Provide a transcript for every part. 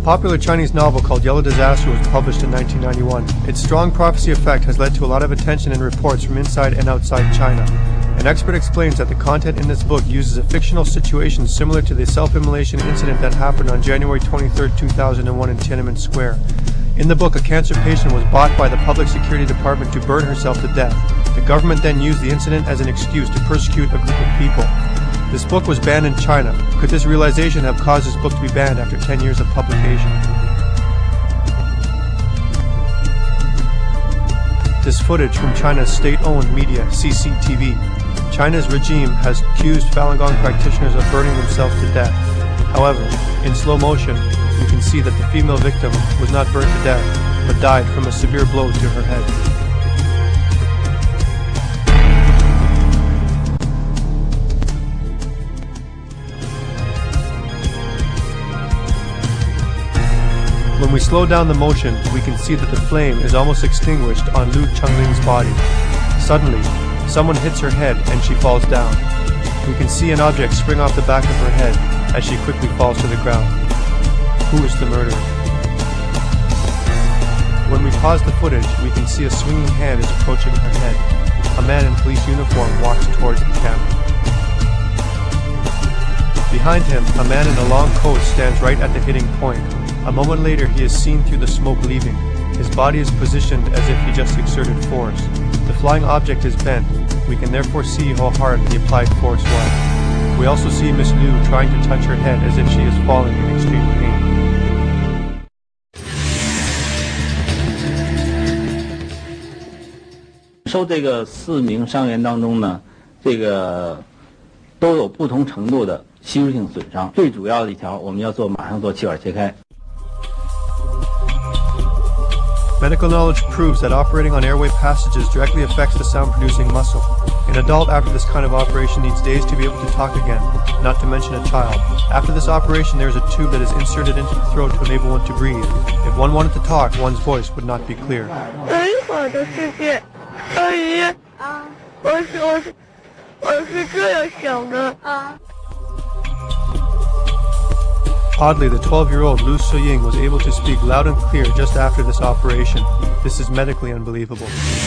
popular Chinese novel called Yellow Disaster was published in 1991. Its strong prophecy effect has led to a lot of attention and reports from inside and outside China. An expert explains that the content in this book uses a fictional situation similar to the self-immolation incident that happened on January 23, 2001 in Tiananmen Square. In the book, a cancer patient was bought by the Public Security Department to burn herself to death. The government then used the incident as an excuse to persecute a group of people. This book was banned in China. Could this realization have caused this book to be banned after 10 years of publication? This footage from China's state-owned media, CCTV. China's regime has accused Falun Gong practitioners of burning themselves to death. However, in slow motion, you can see that the female victim was not burned to death, but died from a severe blow to her head. When we slow down the motion, we can see that the flame is almost extinguished on Lu Changling's body. Suddenly, someone hits her head and she falls down. We can see an object spring off the back of her head as she quickly falls to the ground. Who is the murderer? When we pause the footage, we can see a swinging hand is approaching her head. A man in police uniform walks towards the camera. Behind him, a man in a long coat stands right at the hitting point. A moment later, he is seen through the smoke leaving. His body is positioned as if he just exerted force. The flying object is bent. We can therefore see how hard the applied force was. We also see Miss Liu trying to touch her head as if she is falling in extreme pain. 受这个4名伤员当中呢，这个都有不同程度的吸入性损伤。最主要的一条，我们要马上做气管切开。 Medical knowledge proves that operating on airway passages directly affects the sound-producing muscle. An adult after this kind of operation needs days to be able to talk again, not to mention a child. After this operation, there is a tube that is inserted into the throat to enable one to breathe. If one wanted to talk, one's voice would not be clear. Oddly, the 12-year-old Lu Suying was able to speak loud and clear just after this operation. This is medically unbelievable.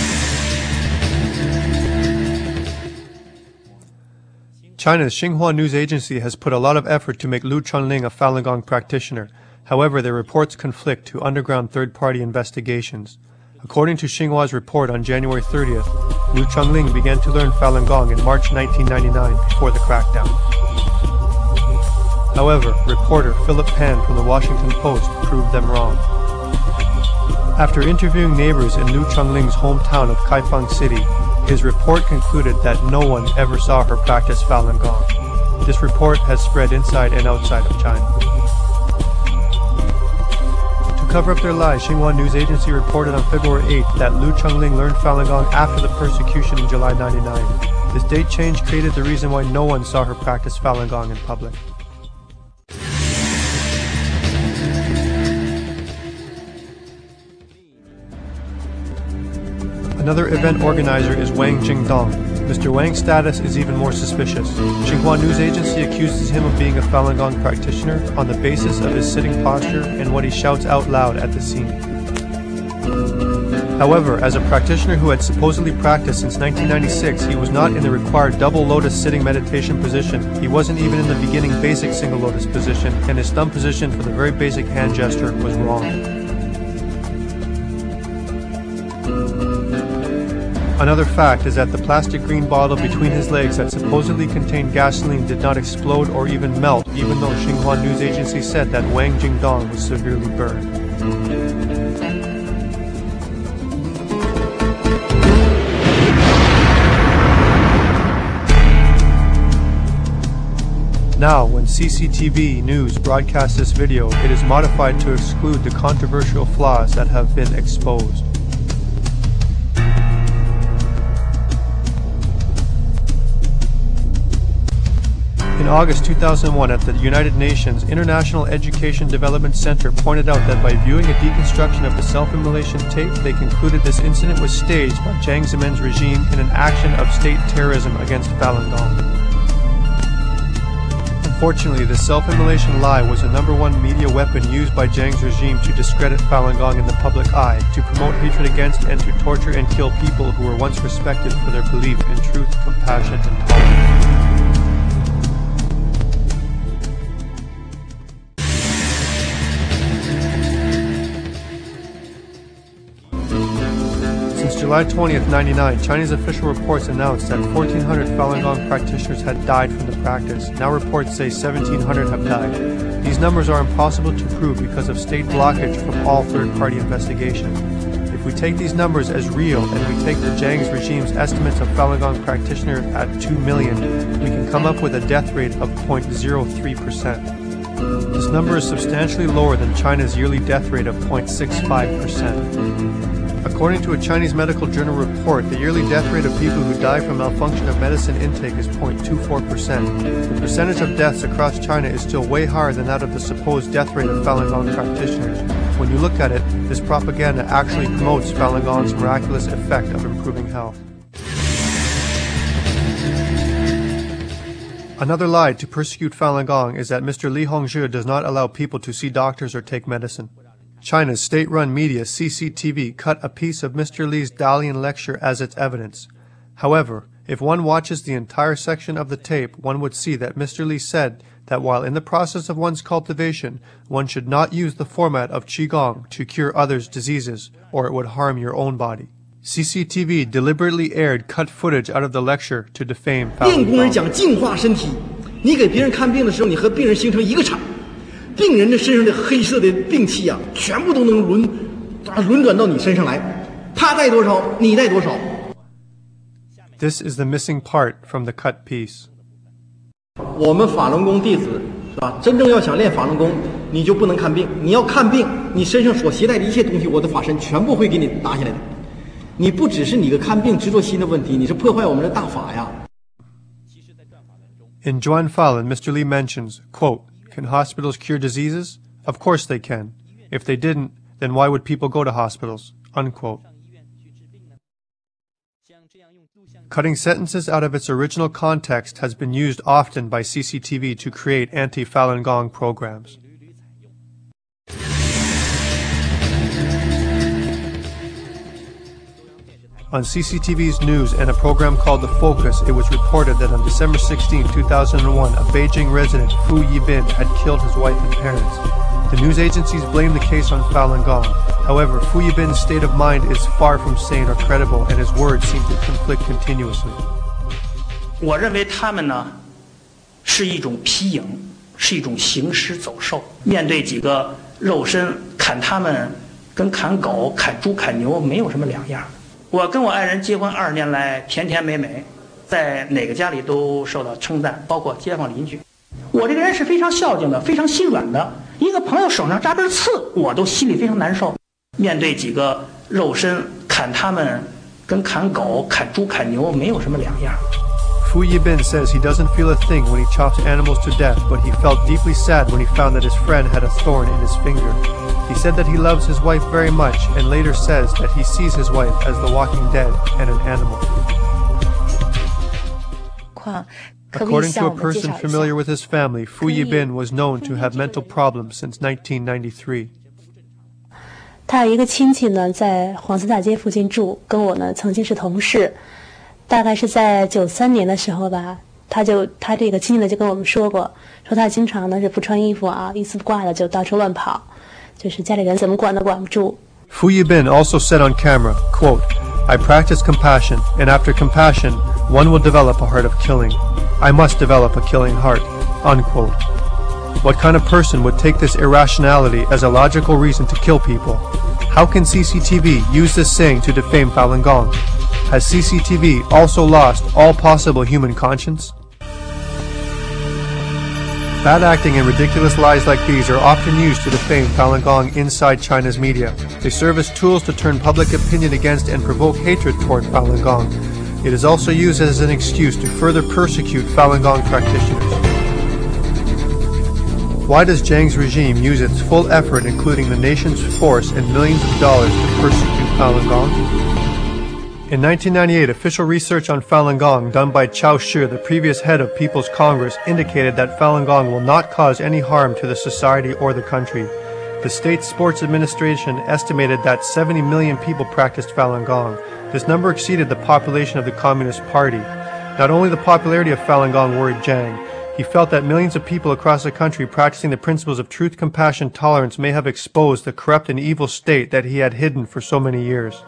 China's Xinhua news agency has put a lot of effort to make Lu Chunling a Falun Gong practitioner. However, their reports conflict to underground third-party investigations. According to Xinhua's report on January 30th, Lu Chunling began to learn Falun Gong in March 1999 before the crackdown. However, reporter Philip Pan from the Washington Post proved them wrong. After interviewing neighbors in Lu Chunling's hometown of Kaifeng City, his report concluded that no one ever saw her practice Falun Gong. This report has spread inside and outside of China. To cover up their lies, Xinhua News Agency reported on February 8th that Lu Chunling learned Falun Gong after the persecution in July 1999. This date change created the reason why no one saw her practice Falun Gong in public. Another event organizer is Wang Jingdong. Mr. Wang's status is even more suspicious. Xinhua News Agency accuses him of being a Falun Gong practitioner on the basis of his sitting posture and what he shouts out loud at the scene. However, as a practitioner who had supposedly practiced since 1996, he was not in the required double lotus sitting meditation position. He wasn't even in the beginning basic single lotus position, and his thumb position for the very basic hand gesture was wrong. Another fact is that the plastic green bottle between his legs that supposedly contained gasoline did not explode or even melt, even though Xinhua News Agency said that Wang Jingdong was severely burned. Now, when CCTV News broadcasts this video, it is modified to exclude the controversial flaws that have been exposed. In August 2001, at the United Nations International Education Development Center pointed out that by viewing a deconstruction of the self-immolation tape, they concluded this incident was staged by Jiang Zemin's regime in an action of state terrorism against Falun Gong. Unfortunately, the self-immolation lie was the #1 media weapon used by Jiang's regime to discredit Falun Gong in the public eye, to promote hatred against and to torture and kill people who were once respected for their belief in truth, compassion, and tolerance. July 20th, 1999, Chinese official reports announced that 1,400 Falun Gong practitioners had died from the practice. Now reports say 1,700 have died. These numbers are impossible to prove because of state blockage from all third-party investigation. If we take these numbers as real and we take the Jiang's regime's estimates of Falun Gong practitioners at 2 million, we can come up with a death rate of 0.03%. This number is substantially lower than China's yearly death rate of 0.65%. According to a Chinese medical journal report, the yearly death rate of people who die from malfunction of medicine intake is 0.24%. The percentage of deaths across China is still way higher than that of the supposed death rate of Falun Gong practitioners. When you look at it, this propaganda actually promotes Falun Gong's miraculous effect of improving health. Another lie to persecute Falun Gong is that Mr. Li Hongzhi does not allow people to see doctors or take medicine. China's state-run media CCTV cut a piece of Mr. Li's Dalian lecture as its evidence. However, if one watches the entire section of the tape, one would see that Mr. Li said that while in the process of one's cultivation, one should not use the format of Qigong to cure others' diseases, or it would harm your own body. CCTV deliberately aired cut footage out of the lecture to defame Falun Gong. 病人的身上的黑色的病气啊，全部都能轮转到你身上来，他带多少，你带多少。 This is the missing part from the cut piece. 我们法轮功弟子是吧？真正要想练法轮功，你就不能看病。你要看病，你身上所携带的一切东西，我的法身全部会给你拿下来的。你不只是你个看病执着心的问题，你是破坏我们的大法呀。 In Zhuan Falun, Mr. Li mentions, quote, "Can hospitals cure diseases? Of course they can. If they didn't, then why would people go to hospitals?" Unquote. Cutting sentences out of its original context has been used often by CCTV to create anti-Falun Gong programs. On CCTV's news and a program called The Focus, it was reported that on December 16, 2001, a Beijing resident, Fu Yibin, had killed his wife and parents. The news agencies blamed the case on Falun Gong. However, Fu Yibin's state of mind is far from sane or credible, and his words seem to conflict continuously. 我认为他们呢，是一种皮影，是一种行尸走兽。面对几个肉身，砍他们跟砍狗、砍猪、砍牛没有什么两样。 我跟我爱人结婚20年来，甜甜美美，在哪个家里都受到称赞，包括街坊邻居。我这个人是非常孝敬的，非常心软的。一个朋友手上扎根刺，我都心里非常难受。面对几个肉身，砍他们跟砍狗、砍猪、砍牛没有什么两样。 Fu Yibin says he doesn't feel a thing when he chops animals to death, but he felt deeply sad when he found that his friend had a thorn in his finger. He said that he loves his wife very much, and later says that he sees his wife as the walking dead and an animal. According to a person familiar with his family, Fu Yibin was known to have mental problems since 1993. 他有一个亲戚呢，在黄寺大街附近住，跟我呢曾经是同事。大概是在93年的时候吧，他这个亲戚呢就跟我们说过，说他经常呢是不穿衣服啊，一丝不挂的就到处乱跑，就是家里人怎么管都管不住。 Fu Yibin also said on camera, quote, "I practice compassion, and after compassion, one will develop a heart of killing. I must develop a killing heart," unquote. What kind of person would take this irrationality as a logical reason to kill people? How can CCTV use this saying to defame Falun Gong? Has CCTV also lost all possible human conscience? Bad acting and ridiculous lies like these are often used to defame Falun Gong inside China's media. They serve as tools to turn public opinion against and provoke hatred toward Falun Gong. It is also used as an excuse to further persecute Falun Gong practitioners. Why does Jiang's regime use its full effort, including the nation's force and millions of dollars, to persecute Falun Gong? In 1998, official research on Falun Gong done by Chao Shi, the previous head of People's Congress, indicated that Falun Gong will not cause any harm to the society or the country. The state sports administration estimated that 70 million people practiced Falun Gong. This number exceeded the population of the Communist Party. Not only the popularity of Falun Gong worried Jiang, he felt that millions of people across the country practicing the principles of truth, compassion, tolerance may have exposed the corrupt and evil state that he had hidden for so many years.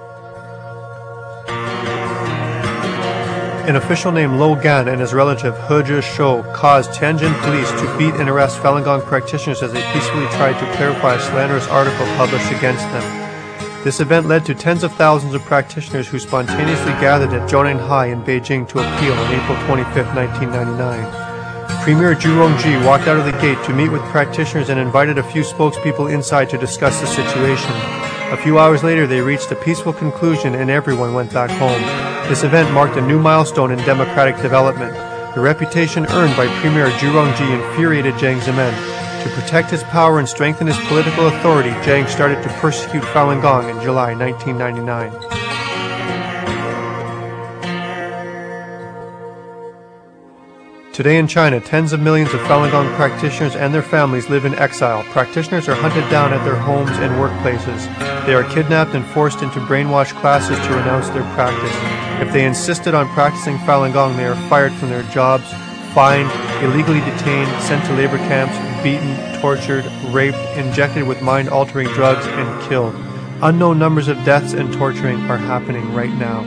An official named Lo Gan and his relative He Zhishou caused Tianjin police to beat and arrest Falun Gong practitioners as they peacefully tried to clarify a slanderous article published against them. This event led to tens of thousands of practitioners who spontaneously gathered at Zhongnanhai in Beijing to appeal on April 25, 1999. Premier Zhu Rongji walked out of the gate to meet with practitioners and invited a few spokespeople inside to discuss the situation. A few hours later, they reached a peaceful conclusion and everyone went back home. This event marked a new milestone in democratic development. The reputation earned by Premier Zhu Rongji infuriated Jiang Zemin. To protect his power and strengthen his political authority, Jiang started to persecute Falun Gong in July 1999. Today in China, tens of millions of Falun Gong practitioners and their families live in exile. Practitioners are hunted down at their homes and workplaces. They are kidnapped and forced into brainwashed classes to renounce their practice. If they insisted on practicing Falun Gong, they are fired from their jobs, fined, illegally detained, sent to labor camps, beaten, tortured, raped, injected with mind-altering drugs, and killed. Unknown numbers of deaths and torturing are happening right now.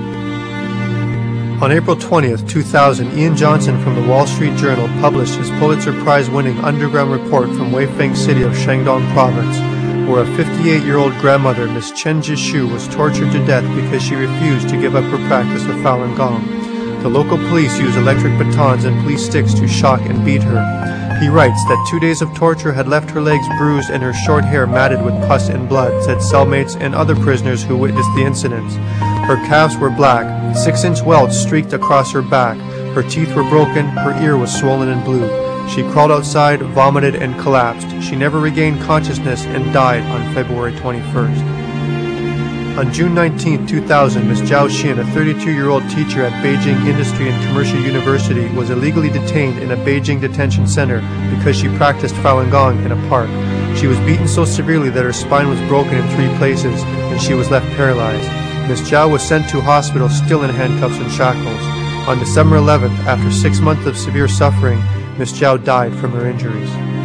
On April 20th, 2000, Ian Johnson from the Wall Street Journal published his Pulitzer Prize-winning underground report from Weifeng City of Shandong Province, where a 58-year-old grandmother, Miss Chen Jishu, was tortured to death because she refused to give up her practice of Falun Gong. The local police used electric batons and police sticks to shock and beat her. He writes that 2 days of torture had left her legs bruised and her short hair matted with pus and blood, said cellmates and other prisoners who witnessed the incidents. Her calves were black, 6-inch welts streaked across her back, her teeth were broken, her ear was swollen and blue. She crawled outside, vomited, and collapsed. She never regained consciousness and died on February 21st. On June 19, 2000, Ms. Zhao Xin, a 32-year-old teacher at Beijing Industry and Commercial University, was illegally detained in a Beijing detention center because she practiced Falun Gong in a park. She was beaten so severely that her spine was broken in 3 places and she was left paralyzed. Ms. Zhao was sent to hospital still in handcuffs and shackles. On December 11th, after 6 months of severe suffering, Ms. Zhao died from her injuries.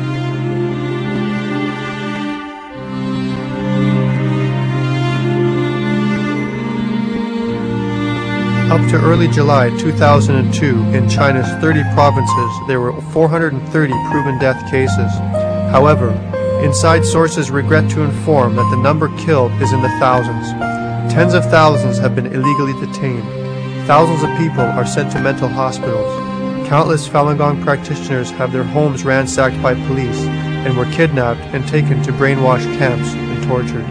Up to early July 2002, in China's 30 provinces, there were 430 proven death cases. However, inside sources regret to inform that the number killed is in the thousands. Tens of thousands have been illegally detained. Thousands of people are sent to mental hospitals. Countless Falun Gong practitioners have their homes ransacked by police and were kidnapped and taken to brainwashed camps and tortured.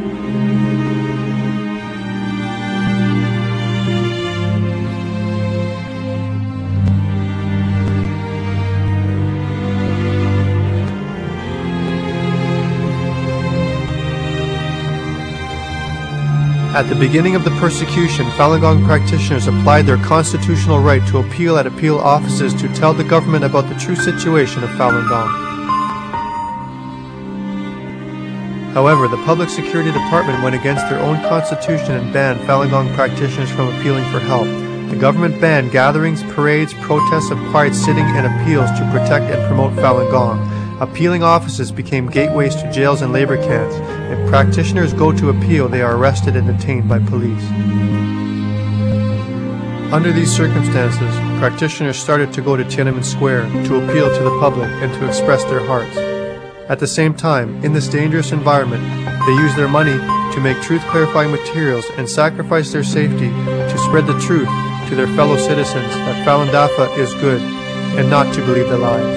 At the beginning of the persecution, Falun Gong practitioners applied their constitutional right to appeal at appeal offices to tell the government about the true situation of Falun Gong. However, the Public Security Department went against their own constitution and banned Falun Gong practitioners from appealing for help. The government banned gatherings, parades, protests of quiet sitting, and appeals to protect and promote Falun Gong. Appealing offices became gateways to jails and labor camps. If practitioners go to appeal, they are arrested and detained by police. Under these circumstances, practitioners started to go to Tiananmen Square to appeal to the public and to express their hearts. At the same time, in this dangerous environment, they use their money to make truth-clarifying materials and sacrifice their safety to spread the truth to their fellow citizens that Falun Dafa is good and not to believe the lies.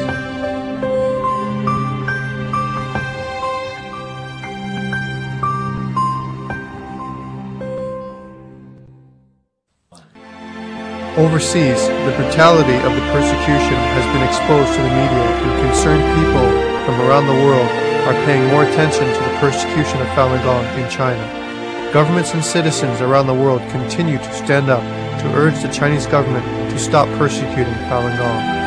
Overseas, the brutality of the persecution has been exposed to the media, and concerned people from around the world are paying more attention to the persecution of Falun Gong in China. Governments and citizens around the world continue to stand up to urge the Chinese government to stop persecuting Falun Gong.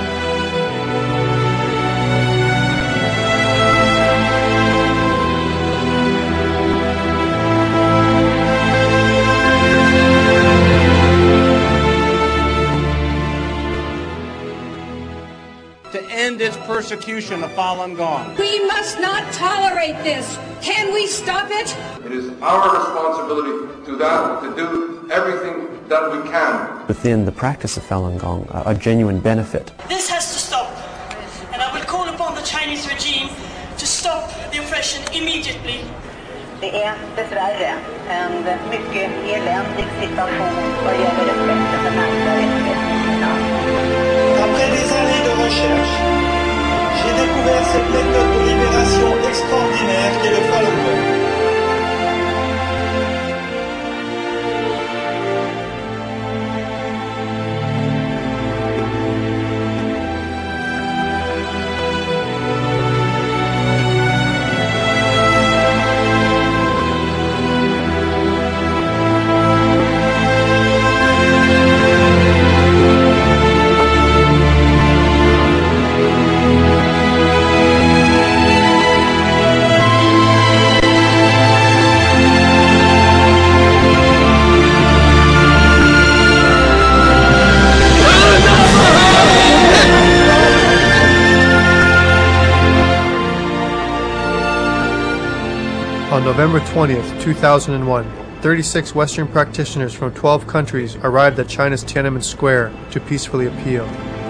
This persecution of Falun Gong. We must not tolerate this. Can we stop it? It is our responsibility to do everything that we can. Within the practice of Falun Gong, a genuine benefit. This has to stop, and I will call upon the Chinese regime to stop the oppression immediately. Det är dessvärre en mycket eländig situation vad gäller respekten för mänskliga rättigheter. Après des années de recherche, j'ai découvert cette méthode de libération extraordinaire qu'est le Falun Gong. On November 20th, 2001, 36 Western practitioners from 12 countries arrived at China's Tiananmen Square to peacefully appeal.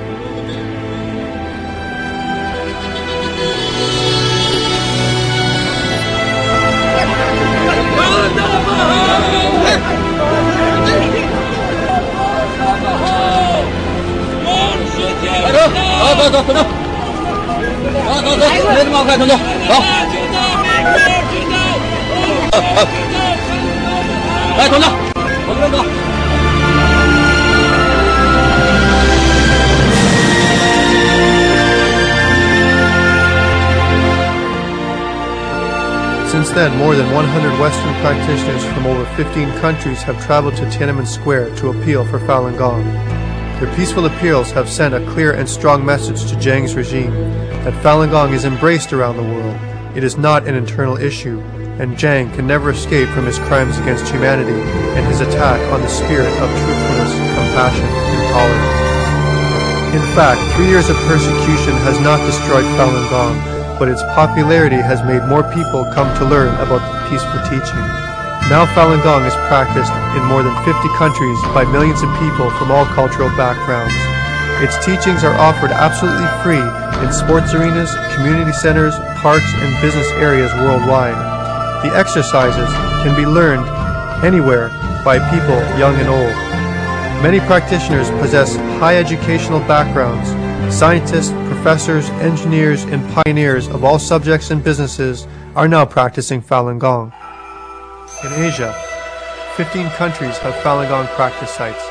Since then, more than 100 Western practitioners from over 15 countries have traveled to Tiananmen Square to appeal for Falun Gong. Their peaceful appeals have sent a clear and strong message to Jiang's regime that Falun Gong is embraced around the world. It is not an internal issue, and Jiang can never escape from his crimes against humanity and his attack on the spirit of truthfulness, compassion, and tolerance. In fact, 3 years of persecution has not destroyed Falun Gong, but its popularity has made more people come to learn about the peaceful teaching. Now Falun Gong is practiced in more than 50 countries by millions of people from all cultural backgrounds. Its teachings are offered absolutely free in sports arenas, community centers, parks, and business areas worldwide. The exercises can be learned anywhere by people young and old. Many practitioners possess high educational backgrounds. Scientists, professors, engineers, and pioneers of all subjects and businesses are now practicing Falun Gong. In Asia, 15 countries have Falun Gong practice sites.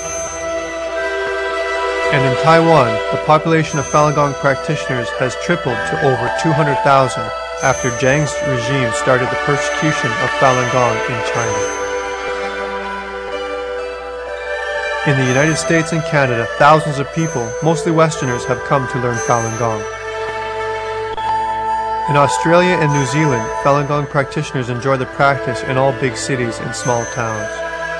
And in Taiwan, the population of Falun Gong practitioners has tripled to over 200,000 after Jiang's regime started the persecution of Falun Gong in China. In the United States and Canada, thousands of people, mostly Westerners, have come to learn Falun Gong. In Australia and New Zealand, Falun Gong practitioners enjoy the practice in all big cities and small towns.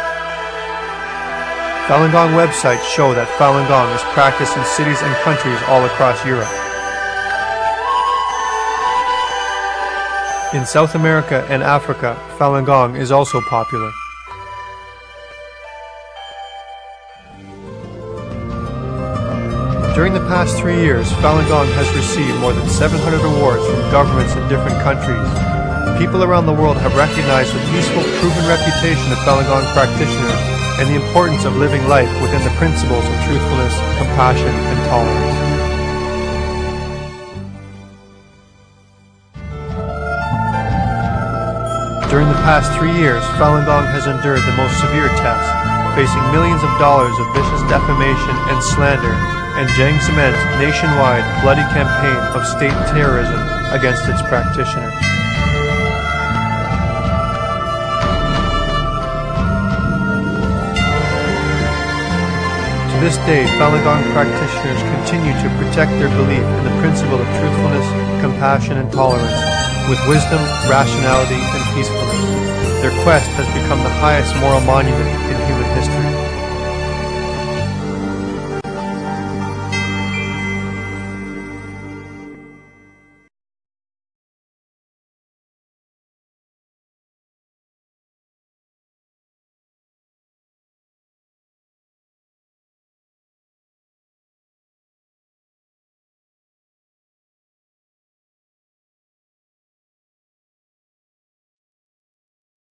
Falun Gong websites show that Falun Gong is practiced in cities and countries all across Europe. In South America and Africa, Falun Gong is also popular. During the past 3 years, Falun Gong has received more than 700 awards from governments in different countries. People around the world have recognized the peaceful, proven reputation of Falun Gong practitioners and the importance of living life within the principles of truthfulness, compassion, and tolerance. During the past 3 years, Falun Gong has endured the most severe tests, facing millions of dollars of vicious defamation and slander, and Jiang Zemin's nationwide bloody campaign of state terrorism against its practitioners. this day, Falun Gong practitioners continue to protect their belief in the principle of truthfulness, compassion, and tolerance, with wisdom, rationality, and peacefulness. Their quest has become the highest moral monument in human history.